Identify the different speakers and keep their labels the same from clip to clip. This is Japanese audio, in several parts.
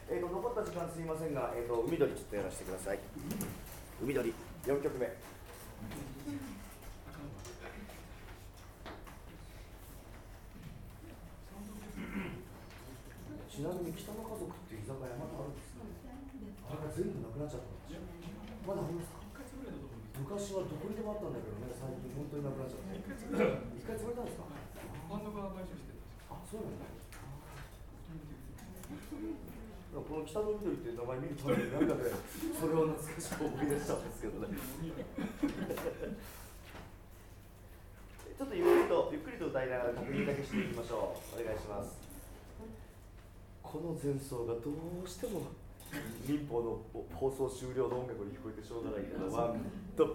Speaker 1: 残った時間すいませんが、海鳥ちょっとやらせてください。海鳥4曲目。ちなみに北の家族っていう居酒屋まだあるんですか？あれが全部なくなっちゃったんですよ。まだありますか？昔はどこにでもあったんだけどね、最近本当になくなっちゃって。一回潰れたんですか？
Speaker 2: バンドが買収して
Speaker 1: た。あ、そうなんだ。この北の緑っていう名前見るたびになんかね、それを懐かしく思い出したんですけどね。ちょっとゆっくりと歌いながら確認だけしていきましょう。お願いします。この前奏がどうしても民放の放送終了の音楽に聞こえてしょうがないけど、ワンと。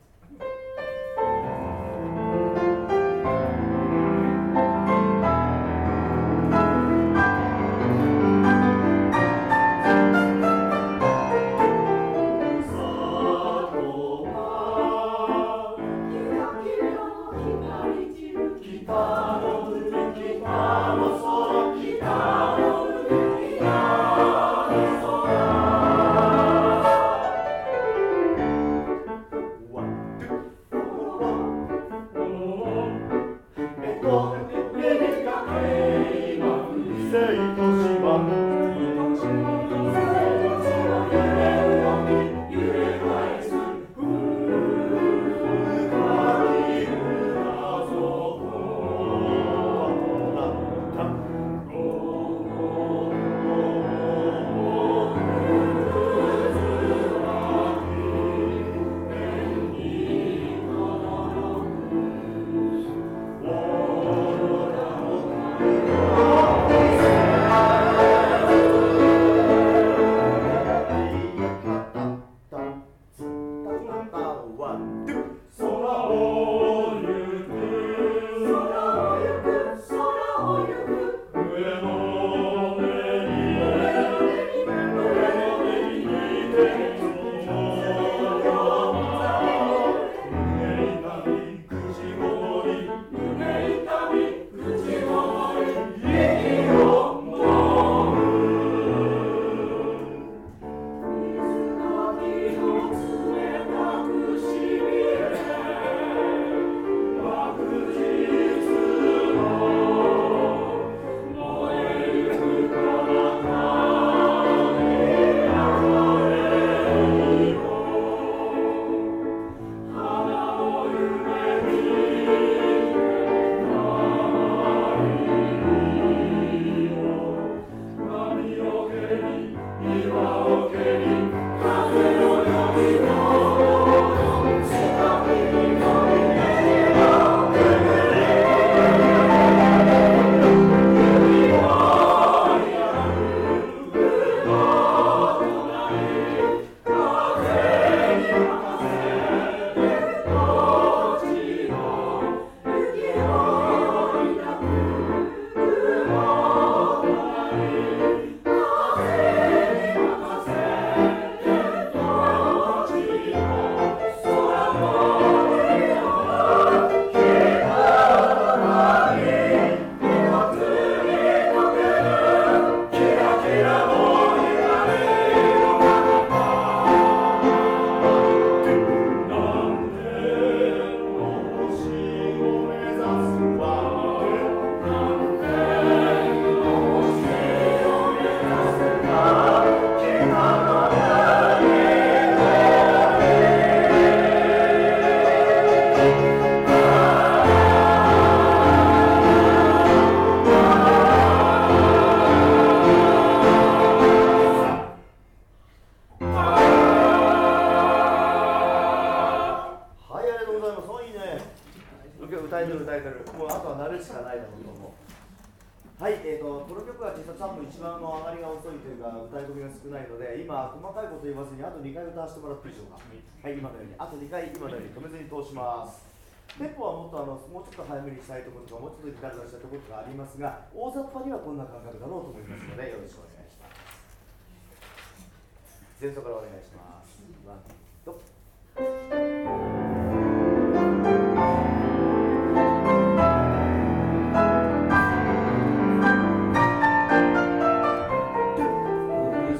Speaker 1: もうあとは慣れしかないだろうと思う。はい、この曲は実は多分一番上がりが遅いというか歌い込みが少ないので、今細かいこと言いますにあと2回歌わせてもらっていいでしょうか。はい、今のようにあと2回今のように止めずに通します。テンポはもっともうちょっと早めにしたいところとかもうちょっとギター出したいところとかありますが、大雑把にはこんな感覚だろうと思いますのでよろしくお願いします。前奏からお願いします。ワンと
Speaker 3: 「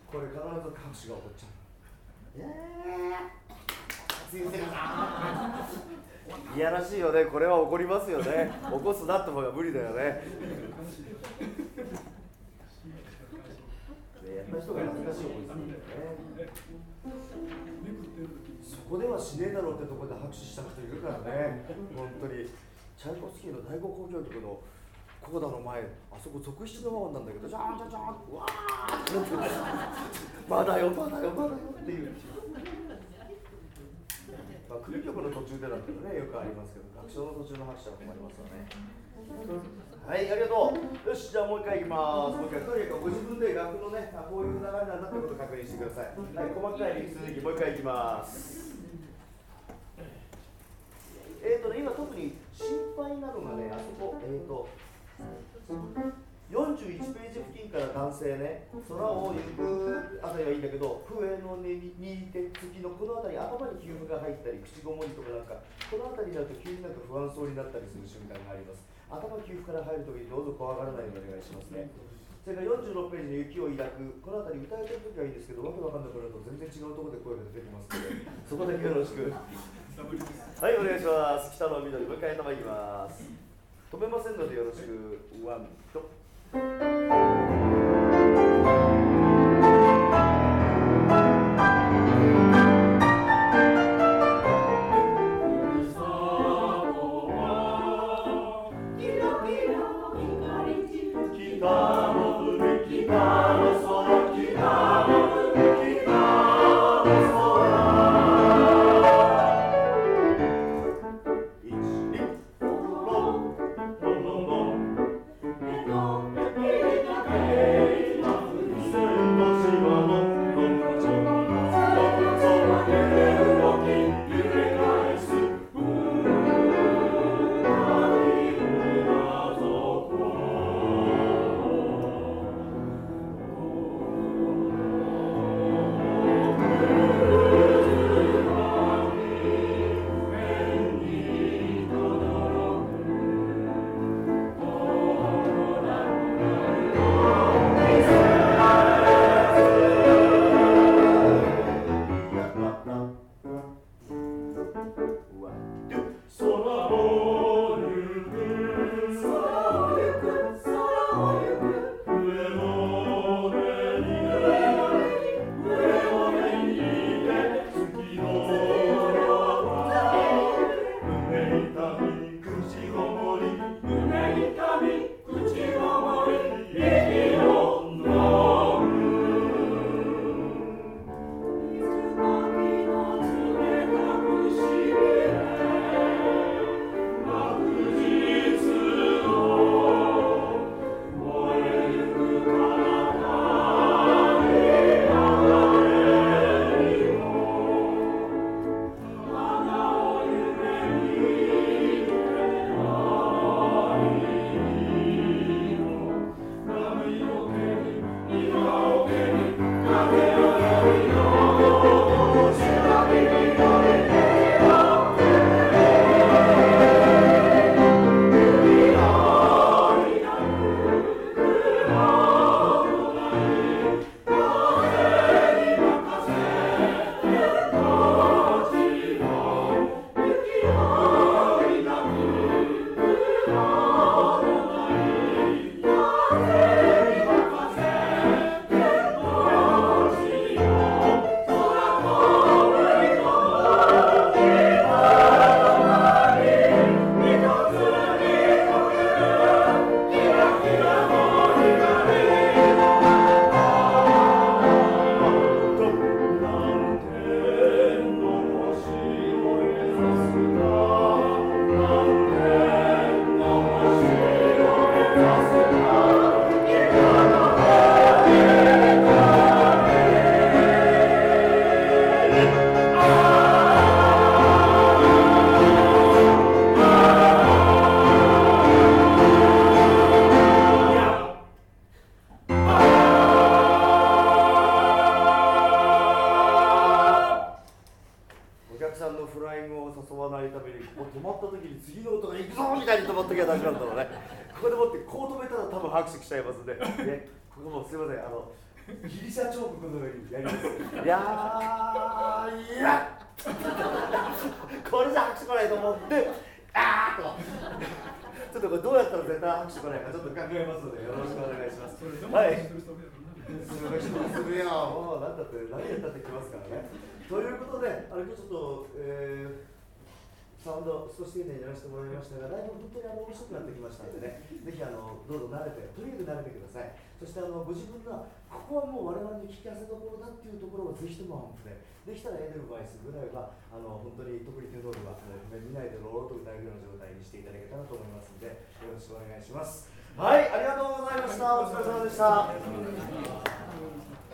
Speaker 1: これ必ず拍手が起こっちゃう。先生がいやらしいよね。これは怒りますよね。起こすなって方が無理だよね。やった人が恥ずかしい思いするんだよね。そこではしねえだろうってところで拍手した人いるからね。本当にチャイコフスキーの第五交響曲のコーダの前、あそこ続出の和音なんだけど、ジャーンジャーンジャーンうわーってまだよまだよまだよっていう。まあ、組曲の途中でだったらね、よくありますけど、楽章の途中の拍手は困りますよね。はい、ありがとう。よし、じゃあもう一回いきます。もう一回、とにかくご自分で楽のね、こういう流れなんだってことを確認してください。はい、細かい理屈続き、もう一回いきます。今特に心配なのがね、あそこ、41ページ付近から男性ね、空を行くあたりはいいんだけど、笛の音に似て月のこのあたり、頭に休符が入ったり、口ごもりとかなんか、このあたりになると急になんか不安そうになったりする瞬間があります。頭休符から入るときにどうぞ怖がらないようにお願いしますね。それから46ページの雪を抱く、このあたり歌えてるときはいいんですけど、わけわかんなくなると全然違うところで声が出てきますので、そこだけよろしく。はい、お願いします。北の緑、もう一回頭いきます。止めませんのでよろしく。ワンと。 ギリシャ彫刻のようにやります。いやー、いやこれじゃ拍手来ないと思って、あーとちょっとこれどうやったら絶対拍手来ないかちょっと考えますのでよろしくお願いします。はい。するよ。もう何だって何やったってきますからね。ということで、今日ちょっと、サウンド少し丁寧にやらせてもらいましたが、だいぶ本当に面白くなってきましたのでね、ぜひどうぞ慣れて、とにかく慣れてください。そしてご自分がここはもう我々に聞き合わせどころだっていうところをぜひともアンプで、できたらエデルバイスぐらいは本当に特にテノールは見ないでローッと歌えるような状態にしていただけたらと思いますので、よろしくお願いします。はい、ありがとうございました。お疲れ様でした。